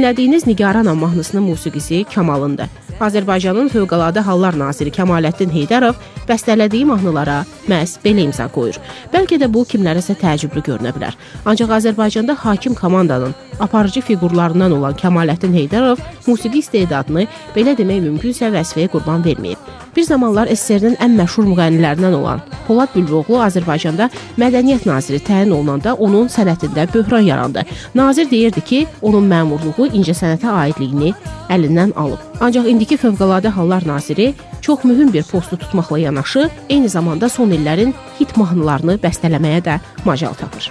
Dinlədiyiniz Nigaranam mahnısının musiqisi Kamalındır. Azərbaycanın Fövqəladə Hallar Naziri Kəmaləddin Heydərov bəstələdiyi mahnılara məhz belə imza qoyur. Bəlkə də bu kimlərəsə təəccüblü görünə bilər. Ancaq Azərbaycanda hakim komandanın aparıcı fiqurlarından olan Kəmaləddin Heydərov musiqi istedadını belə demək mümkünsə vəzifəyə qurban verməyib. Bir zamanlar SSR-nin ən məşhur müğənnilərindən olan Polad Bülbüloğlu Azərbaycanda mədəniyyət naziri təyin olunanda onun sənətində böhran yarandı. Nazir deyirdi ki, onun məmurluğu incəsənətə aidliyini əlindən alıb. Ancaq indiki Fövqəladə Hallar Naziri çox mühüm bir postu tutmaqla yanaşı, eyni zamanda son illərin hit mahnılarını bəstələməyə də macal tapır.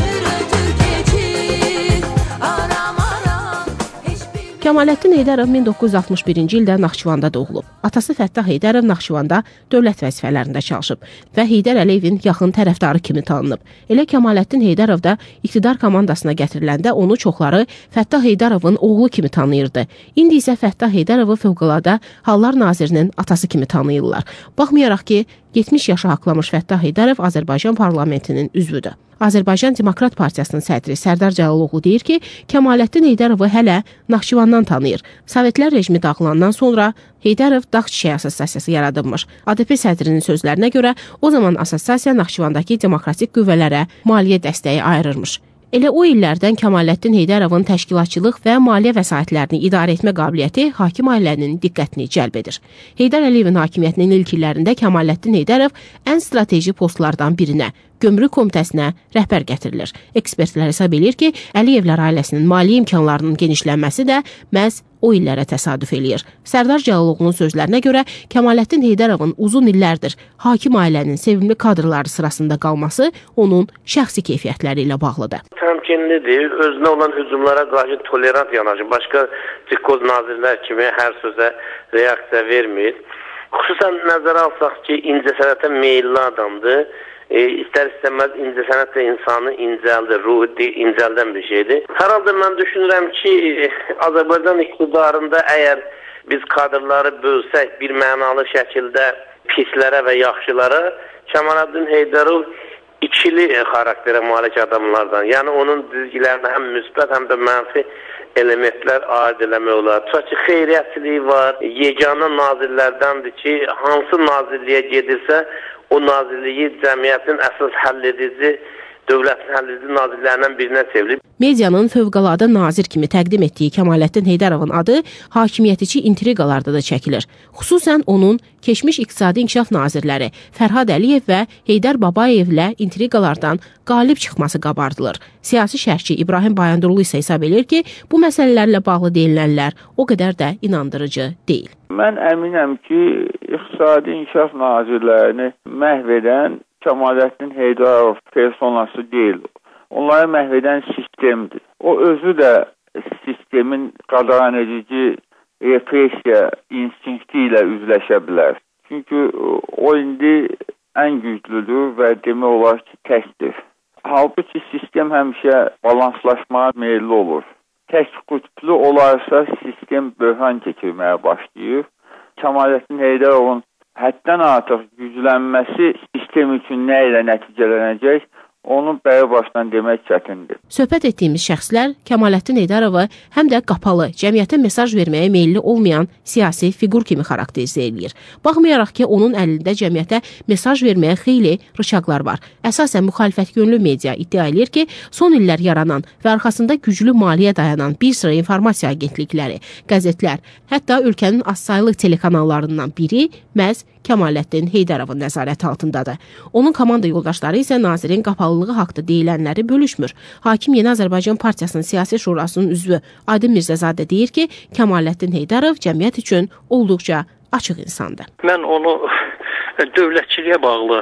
Kəmaləddin Heydərov 1961-ci ildə Naxçıvanda doğulub. Atası Fəttah Heydərov Naxçıvanda dövlət vəzifələrində çalışıb və Heydər Əliyevin yaxın tərəfdarı kimi tanınıb. Elə Kəmaləddin Heydərov da iqtidar komandasına gətiriləndə onu çoxları Fəttah Heydərovun oğlu kimi tanıyırdı. İndi isə Fəttah Heydərovu Fövqəladə Hallar Nazirinin atası kimi tanıyırlar. Baxmayaraq ki, 70 yaşı haqlamış Fəttah Heydərov Azərbaycan parlamentinin üzvüdür. Azərbaycan Demokrat Partiyasının sədri Sərdar Cəlaloğlu deyir ki, Kəmaləddin Heydərovu hələ Naxçıvandan tanıyır. Sovetlər rejimi dağılandan sonra Heydərov Dağ Çiçəyi Assosiasiyası yaradılmış. ADP sədrinin sözlərinə görə o zaman assosiasiya Naxçıvandakı demokratik qüvvələrə maliyyə dəstəyi ayırırmış. Elə o illərdən Kəmaləddin Heydərovun təşkilatçılıq və maliyyə vəsaitlərini idarə etmə qabiliyyəti hakim ailənin diqqətini cəlb edir. Heydər Əliyevin hakimiyyətinin ilk illərində Kəmaləddin Heydərov ən strateji postlardan birinə, Gömrük Komitəsinə rəhbər gətirilir. Ekspertlər hesab edir ki, Əliyevlər ailəsinin maliyyə imkanlarının genişlənməsi də məhz o illərə təsadüf eləyir. Sərdar Cəlaloğlu'nun sözlərinə görə Kəmaləddin Heydərovun uzun illərdir hakim ailənin sevimli kadrları sırasında qalması onun şəxsi keyfiyyətləri ilə bağlıdır. Təmkinlidir, özünə olan hücumlara qarşı tolerant yanaşır. Başqa cikkoz nazirlər kimi hər sözə reaksiya vermir. Xüsusən nəzərə alsaq ki, incəsənətə meyilli adamdır. İstər-istəməz incəsənət də insanı incəldir, ruhu incəldən bir şeydir. Hər halda mən düşünürəm ki, Azərbaycan iqtidarında əgər biz kadrları bölsək bir mənalı şəkildə pislərə və yaxşılara, Kəmaləddin Heydərov ikili xarakterə malik adamlardan. Yəni onun dizgilərində həm müsbət, həm də mənfi elementlər aid eləmək olar. Tutaq ki, xeyriyyətçiliyi var, yeganə nazirlərdəndir ki, hansı nazirliyə gedirsə, o nazirliyi cəmiyyətin əsas həll edici, dövlətin həll edici nazirlərindən birinə çevrilib. Medianın fövqəladə nazir kimi təqdim etdiyi Kəmaləddin Heydərovun adı hakimiyyətici intriqalarda da çəkilir. Xüsusən onun keçmiş iqtisadi inkişaf nazirləri Fərhad Əliyev və Heydər Babayevlə intriqalardan qalib çıxması qabardılır. Siyasi şərhçi İbrahim Bayandurlu isə hesab edir ki, bu məsələlərlə bağlı deyilənlər o qədər də inandırıcı deyil. Mən əminəm ki, iqtisadi inkişaf nazirlərini məhv edən Kəmaləddin Heydərov personası deyil. Onları məhv edən sistemdir. O özü də sistemin qadağan edici repressiya instinkti ilə üzləşə bilər. Çünki o indi ən güclüdür və demək olar ki, təkdir. Halbuki sistem həmişə balanslaşmağa meyilli olur. Tək qütblü olarsa sistem böhran keçirməyə başlayır. Kəmaləddin Heydərovun həddən artıq güclənməsi sistem üçün nə ilə nəticələnəcək, onu bəri başdan demək çətindir. Söhbət etdiyimiz şəxslər Kəmaləddin Heydərovu həm də qapalı, cəmiyyətə mesaj verməyə meyilli olmayan siyasi fiqur kimi xarakterizə edir. Baxmayaraq ki, onun əlində cəmiyyətə mesaj verməyə xeyli rıçaqlar var. Əsasən müxalifət yönlü media iddia edir ki, son illər yaranan və arxasında güclü maliyyə dayanan bir sıra informasiya agentlikləri, qəzetlər, hətta ölkənin azsaylı telekanallarından biri məhz Kəmaləddin Heydərovun nəzarəti altındadır. Onun komanda yoldaşları isə nazirin qapalılığı haqda deyilənləri bölüşmür. Hakim Yeni Azərbaycan Partiyasının siyasi şurasının üzvü Aydın Mirzəzadə deyir ki, Kəmaləddin Heydərov cəmiyyət üçün olduqca açıq insandır. Mən onu dövlətçiliyə bağlı,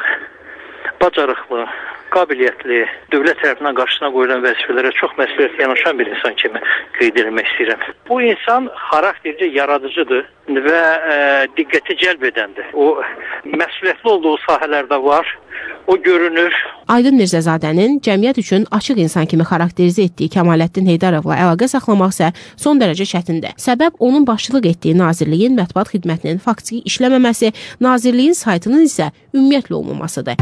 bacarıqlı, qabiliyyətli, dövlət tərəfindən qarşısına qoyulan vəzifələrə çox məsuliyyətli yanaşan bir insan kimi qeyd etmək istəyirəm. Bu insan xaraktercə yaradıcıdır və diqqəti cəlb edəndir. O məsuliyyətli olduğu sahələrdə var, o görünür. Aydın Mirzəzadənin cəmiyyət üçün açıq insan kimi xarakterizə etdiyi Kəmaləddin Heydarovla əlaqə saxlamaq isə son dərəcə çətindir. Səbəb onun başçılıq etdiyi nazirliyin mətbuat xidmətinin faktiki işləməməsi, nazirliyin saytının isə ümumiyyətlə olmamasıdır.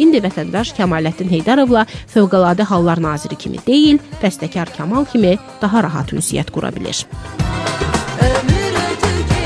İndi vətəndaş Kəmaləddin Heydarovla Fövqəladə Hallar Naziri kimi deyil, bəstəkar Kamal kimi daha rahat ünsiyyət qura bilir.